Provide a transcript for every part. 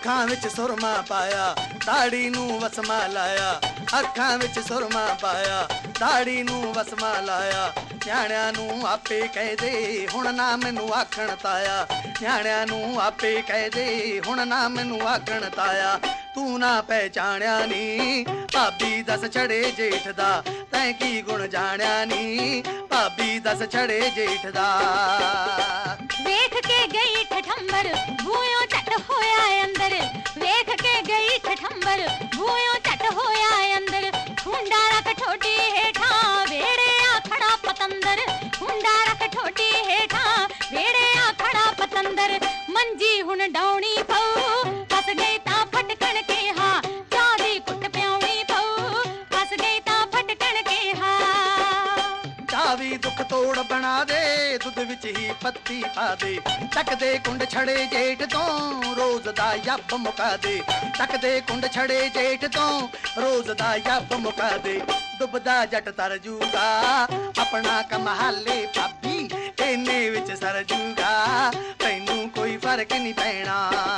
ਅੱਖਾਂ ਵਿੱਚ ਸੁਰਮਾ ਪਾਇਆ ਦਾੜੀ ਨੂੰ ਵਸਮਾ ਲਾਇਆ ਅੱਖਾਂ ਵਿੱਚ ਸੁਰਮਾ ਪਾਇਆ ਦਾੜੀ ਨੂੰ ਵਸਮਾ ਲਾਇਆ ਨਿਆਣਿਆਂ ਨੂੰ ਆਪੇ ਕਹਦੇ ਹੁਣ ਨਾ ਮੈਨੂੰ ਆਖਣ ਤਾਇਆ ਨਿਆਣਿਆਂ ਨੂੰ ਆਪੇ ਕਹਦੇ ਹੁਣ ਨਾ ਮੈਨੂੰ ਆਖਣ ਤਾਇਆ ਤੂੰ ਨਾ ਪਹਿਚਾਣਿਆ ਨੀ ਭਾਬੀ ਦੱਸ ਛੜੇ ਜੇਠ ਦਾ ਤੈਂ ਕੀ ਗੁਣ ਜਾਣਿਆ ਨੀ ਭਾਬੀ ਦੱਸ ਛੜੇ ਜੇਠ ਦਾ ਵੇਖ ਕੇ ਗਈ ਠਠੰਬਰ ਬੂਹਿਓਂ ਝੱਟ ਹੋਇਆ ਅੰਦਰ ਵੇਖ ਕੇ ਗਈ ਠਠੰਬਰ ਬੂਹਿਓਂ ਝੱਟ ਹੋਇਆ ਅੰਦਰ ਹੁੰਡਾ ਰੱਖ ਠੋਡੀ ਹੇਠਾਂ ਵੇੜੇ ਆ ਖੜਾ ਪਤੰਦਰ ਹੁੰਡਾ ਰੱਖ ਠੋਡੀ ਹੇਠਾਂ ਵੇੜੇ ਆ ਖੜਾ ਪਤੰਦਰ ਮੰਜੀ ਹੁਣ ਡਾਉਣੀ ਪਊ ਫਸ ਗਈ ਤਾਂ ਫਟਕਣ ਕਿਹਾ ਚਾਹ ਦੀ ਕੁੱਟ ਪਿਆਉਣੀ ਪਊ ਫਸ ਗਈ ਤਾਂ ਫਟਕਣ ਕਿਹਾ ਚਾਹ ਵੀ ਦੁੱਖ ਤੋੜ ਬਣਾ ਦੇ ਦੁੱਧ ਵਿੱਚ ਹੀ ਪੱਤੀ ਪਾ ਦੇ ਚੱਕਦੇ ਕੁੰਡ ਛੜੇ ਜੇਠ ਤੋਂ ਰੋਜ਼ ਦਾ ਯੱਬ ਮੁਕਾ ਦੇ ਚੱਕਦੇ ਕੁੰਡ ਛੜੇ ਜੇਠ ਤੋਂ ਰੋਜ਼ ਦਾ ਯੱਬ ਮੁਕਾ ਦੇ ਡੁੱਬਦਾ ਜੱਟ ਤਰ ਜੂਗਾ ਆਪਣਾ ਕਮਾਲੇ ਭਾਬੀ ਇਹਨੇ ਵਿੱਚ ਸਰ ਜੂਗਾ ਤੈਨੂੰ ਕੋਈ ਫਰਕ ਨਹੀਂ ਪੈਣਾ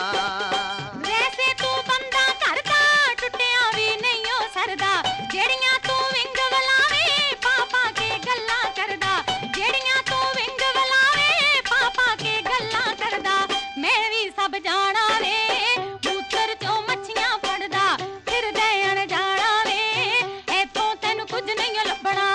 ਵੈਸੇ ਤੂੰ ਬੰਦਾ ਘਰ ਦਾ ਟੁੱਟਿਆ ਵੀ ਨਹੀਂ ਓ ਸਰਦਾ ਜਿਹੜੀਆਂ ਤੂੰ ਵਿੰਗ ਵਲਾਵੇ ਪਾਪਾ ਕੇ ਗੱਲਾਂ ਕਰਦਾ ਜਿਹੜੀਆਂ ਤੂੰ ਵਿੰਗ ਵਲਾਵੇ ਪਾਪਾ ਕੇ ਗੱਲਾਂ ਕਰਦਾ ਮੈਂ ਵੀ ਸਭ ਜਾਣਾ ਵੇ ਮੂਤਰ ਚੋਂ ਮੱਛੀਆਂ ਫੜਦਾ ਫਿਰਦੇ ਅਣਜਾਣਾ ਵੇ ਇੱਥੋਂ ਤੈਨੂੰ ਕੁਝ ਨਹੀਂ ਲੱਭਣਾ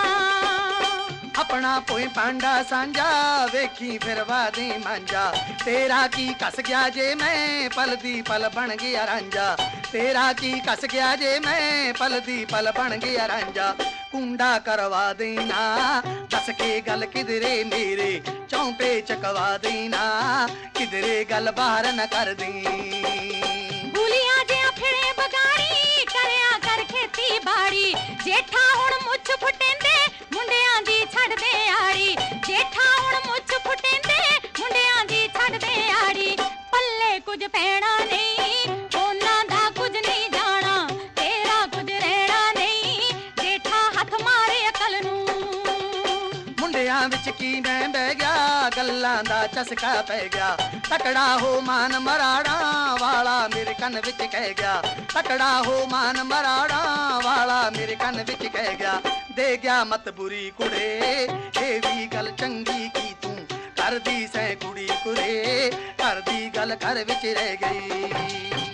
ਆਪਣਾ ਪੋਈ ਪਾਂਡਾ ਸਾਂਝਾ ਵੇਖੀ ਫਿਰ ਵਾਦੇ ਮਾਂਜਾ ਤੇਰਾ ਕੀ ਕੱਸ ਗਿਆ ਜੇ ਮੈਂ ਪਲ ਦੀ ਪਲ ਬਣ ਗਿਆ ਰਾਂਝਾ ਤੇਰਾ ਕੀ ਕੱਸ ਗਿਆ ਜੇ ਮੈਂ ਪਲ ਦੀ ਪਲ ਬਣ ਗਿਆ ਰਾਂਝਾ ਕੁੰਡਾ ਕਰਵਾ ਦੇਣਾ ਦੱਸ ਕੇ ਗੱਲ ਕਿਧਰੇ ਮੇਰੇ ਚੌਂਪੇ ਚਕਵਾ ਦੇਣਾ ਕਿਧਰੇ ਗੱਲ ਬਾਹਰ ਨਾ ਕਰ ਦੇ ਭੁਲੀਆਂ ਜਿਹਾ ਫਿਰੇ ਬਗਾੜੀ ਕਰਿਆ ਕਰ ਖੇਤੀ ਬਾੜੀ ਜੇਠਾ ਹੁਣ ਮੁੱਛ ਫੁੱਟੇਂਦੇ ਮੁੰਡਿਆਂ ਦੀ ਛੱਡਦੇ ਆੜੀ ਜੇਠਾ ਹੁਣ ਮੁੱਛ ਫੁੱਟੇਂਦੇ ਮੁੰਡਿਆਂ ਦੀ ਛੱਡਦੇ ਆੜੀ ਪੱਲੇ ਕੁਝ ਪੈਣਾ ਨਹੀਂ ਉਹਨਾਂ ਦਾ ਕੁਝ ਨਹੀਂ ਜਾਣਾ ਤੇਰਾ ਕੁਝ ਰਹਿਣਾ ਨਹੀਂ ਜੇਠਾ ਹੱਥ ਮਾਰੇ ਅਕਲ ਨੂੰ ਮੁੰਡਿਆਂ ਵਿੱਚ ਕੀ ਮੈਂ ਬਹਿ ਗਿਆ ਗੱਲਾਂ ਦਾ ਚਸਕਾ ਪੈ ਗਿਆ ਤਕੜਾ ਹੋ ਮਾਨ ਮਰਾੜਾ ਵਾਲਾ ਮੇਰੇ ਕੰਨ ਵਿੱਚ ਕਹਿ ਗਿਆ ਤਕੜਾ ਹੋ ਮਾਨ ਮਰਾੜਾ ਵਾਲਾ ਮੇਰੇ ਕੰਨ ਵਿੱਚ ਕਹਿ ਗਿਆ ਦੇ ਗਿਆ ਮਤ ਬੁਰੀ ਕੁੜੇ ਇਹ ਵੀ ਗੱਲ ਚੰਗੀ ਕੀ ਤੂੰ ਕਰਦੀ ਸੈਂ ਕੁੜੀ ਕੁਰੇ ਘਰ ਦੀ ਗੱਲ ਘਰ ਵਿੱਚ ਰਹਿ ਗਈ